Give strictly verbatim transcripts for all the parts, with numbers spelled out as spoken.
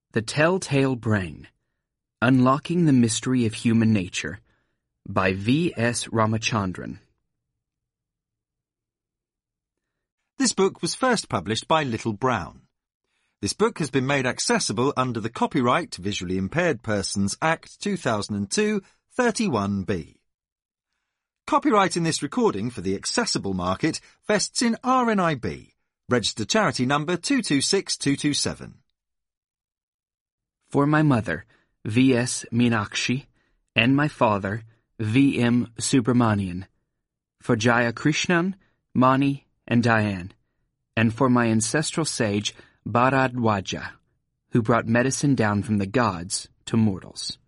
The Telltale Brain, Unlocking the Mystery of Human Nature, by V S Ramachandran. This book was first published by Little Brown. This book has been made accessible under the Copyright Visually Impaired Persons Act two thousand two, thirty-one B. Copyright in this recording for the accessible market vests in R N I B, registered charity number two two six two two seven. For my mother, V S Meenakshi, and my father, V M Subramanian. For Jaya Krishnan, Mani, and Diane. And for my ancestral sage, Bharadwaja, who brought medicine down from the gods to mortals.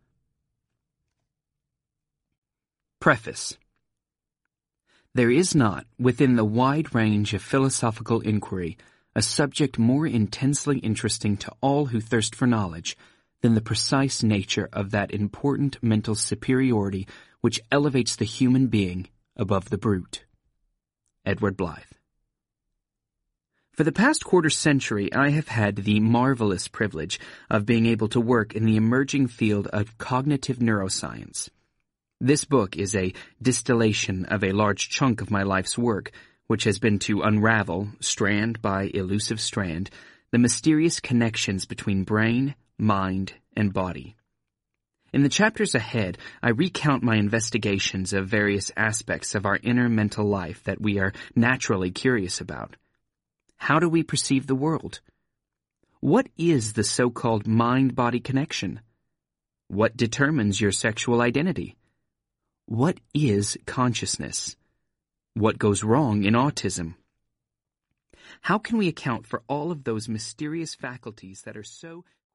Preface. There is not, within the wide range of philosophical inquiry, a subject more intensely interesting to all who thirst for knowledge than the precise nature of that important mental superiority which elevates the human being above the brute. Edward Blythe. For the past quarter century, I have had the marvelous privilege of being able to work in the emerging field of cognitive neuroscience. This book is a distillation of a large chunk of my life's work, which has been to unravel, strand by elusive strand, the mysterious connections between brain, mind, and body. In the chapters ahead, I recount my investigations of various aspects of our inner mental life that we are naturally curious about. How do we perceive the world? What is the so-called mind-body connection? What determines your sexual identity? What is consciousness? What goes wrong in autism? How can we account for all of those mysterious faculties that are so